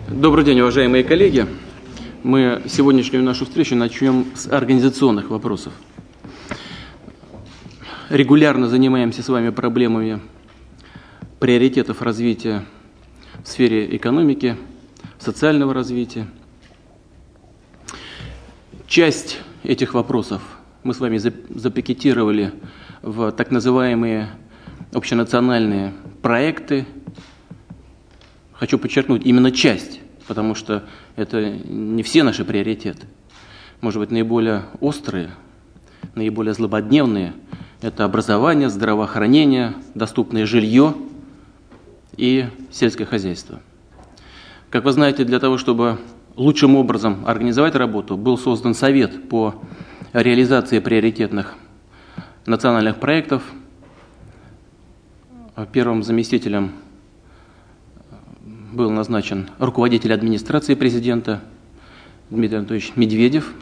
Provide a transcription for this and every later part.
Добрый день, уважаемые коллеги. Мы сегодняшнюю нашу встречу начнем с организационных вопросов. Регулярно занимаемся с вами проблемами приоритетов развития в сфере экономики, социального развития. Часть этих вопросов мы с вами запакетировали в так называемые общенациональные проекты. Хочу подчеркнуть, именно часть, потому что это не все наши приоритеты. Может быть, наиболее острые, наиболее злободневные – это образование, здравоохранение, доступное жилье и сельское хозяйство. Как вы знаете, для того, чтобы лучшим образом организовать работу, был создан совет по реализации приоритетных национальных проектов. Первым заместителем был назначен руководитель администрации президента Дмитрий Анатольевич Медведев.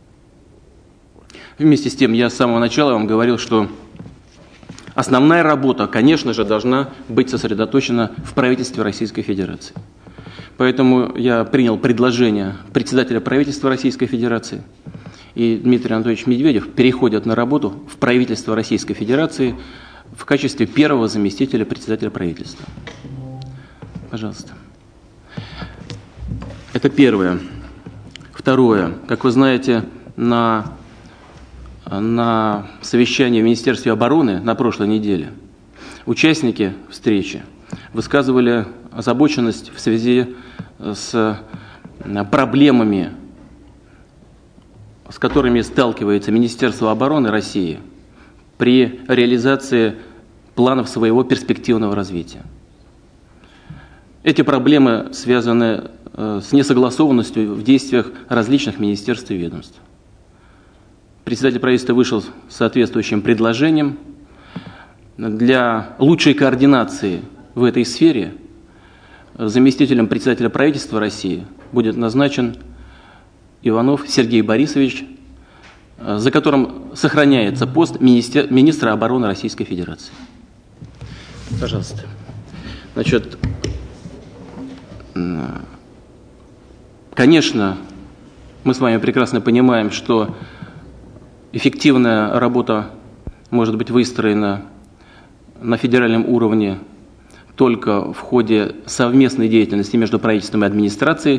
Вместе с тем, я с самого начала вам говорил, что основная работа, конечно же, должна быть сосредоточена в правительстве Российской Федерации. Поэтому я принял предложение председателя правительства Российской Федерации, и Дмитрий Анатольевич Медведев переходит на работу в правительство Российской Федерации в качестве первого заместителя председателя правительства. Пожалуйста. Это первое. Второе. Как вы знаете, на совещании в Министерстве обороны на прошлой неделе участники встречи высказывали озабоченность в связи с проблемами, с которыми сталкивается Министерство обороны России при реализации планов своего перспективного развития. Эти проблемы связаны с несогласованностью в действиях различных министерств и ведомств. Председатель правительства вышел с соответствующим предложением. Для лучшей координации в этой сфере заместителем председателя правительства России будет назначен Иванов Сергей Борисович, за которым сохраняется пост министра обороны Российской Федерации. Пожалуйста. Значит, конечно, мы с вами прекрасно понимаем, что эффективная работа может быть выстроена на федеральном уровне только в ходе совместной деятельности между правительством и администрацией.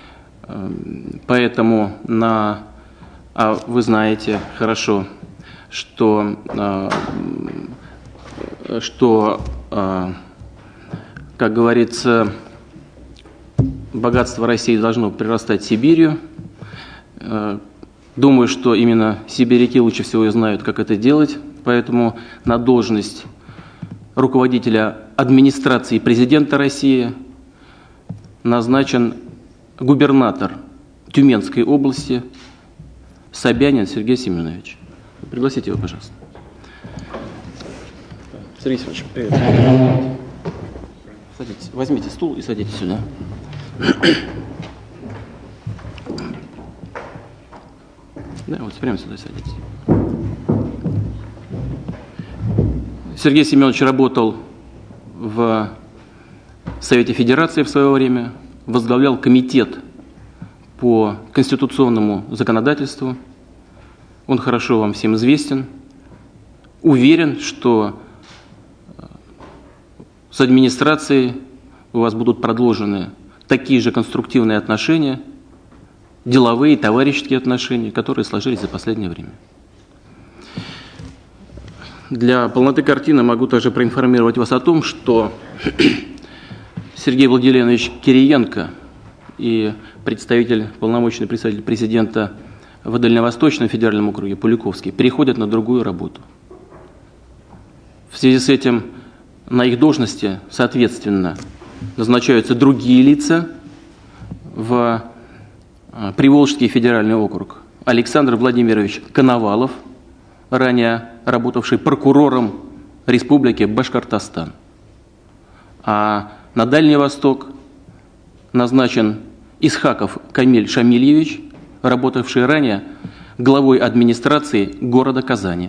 Поэтому вы знаете хорошо, что как говорится, богатство России должно прирастать Сибирью. Думаю, что именно сибиряки лучше всего знают, как это делать. Поэтому на должность руководителя администрации президента России назначен губернатор Тюменской области Собянин Сергей Семенович. Пригласите его, пожалуйста. Сергей Семенович, привет. Садитесь. Возьмите стул и садитесь сюда. Да, вот прямо сюда садитесь. Сергей Семенович работал в Совете Федерации в свое время, возглавлял комитет по конституционному законодательству. Он хорошо вам всем известен. Уверен, что с администрацией у вас будут продолжены такие же конструктивные отношения, деловые, товарищеские отношения, которые сложились за последнее время. Для полноты картины могу также проинформировать вас о том, что Сергей Владимирович Кириенко и полномочный представитель президента в Дальневосточном федеральном округе Пуликовский переходят на другую работу. В связи с этим на их должности, соответственно, назначаются другие лица в Приволжский федеральный округ. Александр Владимирович Коновалов, ранее работавший прокурором Республики Башкортостан. А на Дальний Восток назначен Исхаков Камиль Шамильевич, работавший ранее главой администрации города Казани.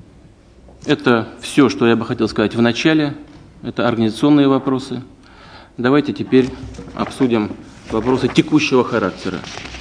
Это все, что я бы хотел сказать в начале. Это организационные вопросы. Давайте теперь обсудим вопросы текущего характера.